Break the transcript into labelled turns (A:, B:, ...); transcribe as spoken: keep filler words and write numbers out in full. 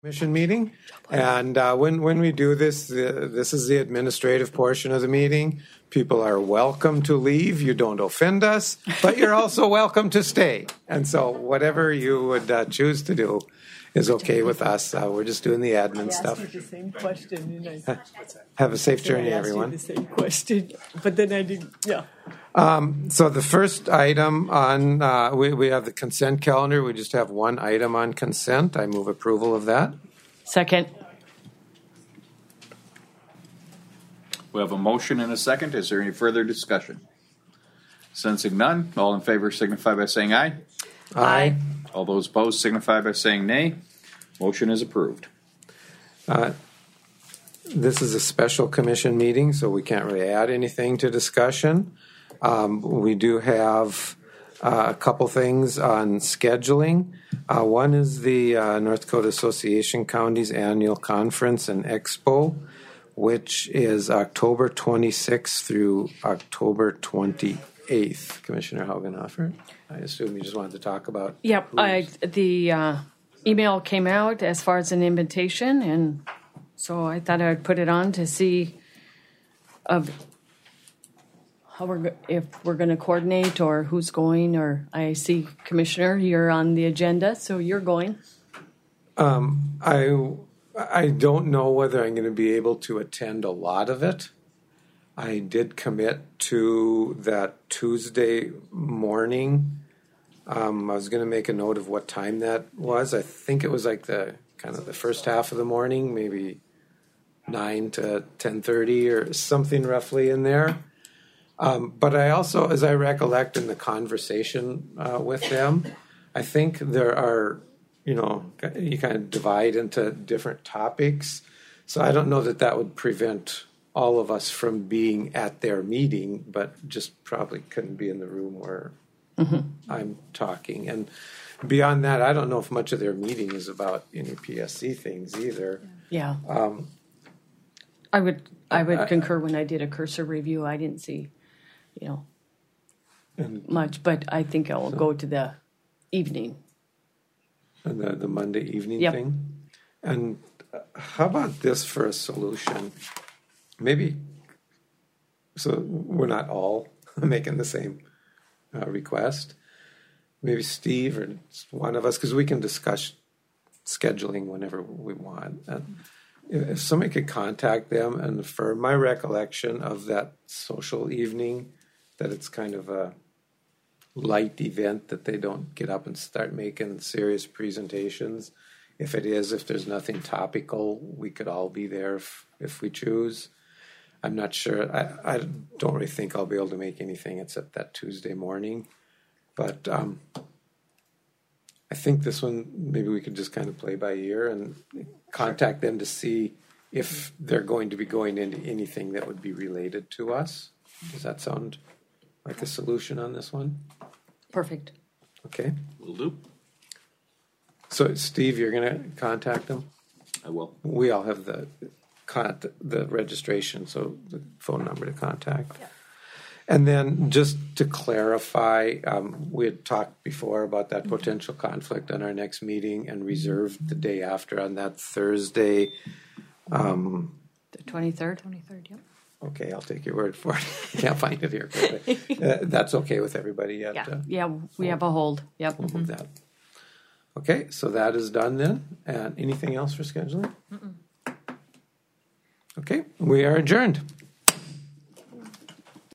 A: Commission meeting, and uh, when when we do this, uh, this is the administrative portion of the meeting. People are welcome to leave. You don't offend us, but you're also welcome to stay. And so, whatever you would uh, choose to do is okay with us. Uh, we're just doing the admin
B: I asked
A: stuff.
B: you the same question, and I,
A: Have a safe journey,
B: I asked
A: everyone.
B: you the same question, but then I didn't. Yeah.
A: Um, so the first item on, uh, we, we have the consent calendar. We just have one item on consent. I move approval of that.
C: Second.
D: We have a motion and a second. Is there any further discussion? Sensing none, all in favor signify by saying aye.
C: Aye.
D: All those opposed signify by saying nay. Motion is approved.
A: Uh, this is a special commission meeting, so we can't really add anything to discussion. Um, we do have uh, a couple things on scheduling. Uh, one is the uh, North Dakota Association Counties Annual Conference and Expo, which is October twenty-sixth through October twenty-eighth. Commissioner Haugenhofer, I assume you just wanted to talk about.
C: Yep. I,
A: who's-
C: the uh, email came out as far as an invitation, and so I thought I'd put it on to see of how we're go- if we're going to coordinate or who's going. Or I see Commissioner, you're on the agenda, so you're going.
A: I I don't know whether I'm going to be able to attend a lot of it. I did commit to that Tuesday morning. Um, I was going to make a note of what time that was. I think it was like the kind of the first half of the morning, maybe nine to ten thirty or something roughly in there. Um, but I also, as I recollect in the conversation uh, with them, I think there are, you know, you kind of divide into different topics. So I don't know that that would prevent all of us from being at their meeting, but just probably couldn't be in the room where mm-hmm. I'm talking. And beyond that, I don't know if much of their meeting is about any P S C things either.
C: Yeah. Um, I would I would
A: I-
C: concur. When I did a cursor review, I didn't see, you know,
A: And,
C: much, but I think I'll go to the evening.
A: and the, the Monday evening
C: Yep.
A: thing. And uh, how about this for a solution? Maybe, so we're not all making the same uh, request. Maybe Steve or one of us, because we can discuss scheduling whenever we want. And if somebody could contact them and affirm my recollection of that social evening, that it's kind of a light event, that they don't get up and start making serious presentations. If it is, if there's nothing topical, we could all be there if, if we choose. I'm not sure. I, I don't really think I'll be able to make anything except that Tuesday morning. But um, I think this one, maybe we could just kind of play by ear and contact them to see if they're going to be going into anything that would be related to us. Does that sound like a solution on this one?
C: Perfect.
A: Okay.
D: Will do.
A: So, Steve, you're going to contact them?
D: I will.
A: We all have the con- the registration, so the phone number to contact.
B: Yeah.
A: And then just to clarify, um, we had talked before about that potential conflict on our next meeting and reserved the day after on that Thursday. Um,
C: The twenty-third?
B: twenty-third, yep.
A: okay, I'll take your word for it. Can't find it here. But, uh, that's okay with everybody yet?
C: Yeah.
A: Uh,
C: Yeah, we have a hold. Yep.
A: We'll move that. Okay, so that is done then. And anything else for scheduling? Mm-mm. Okay, we are adjourned.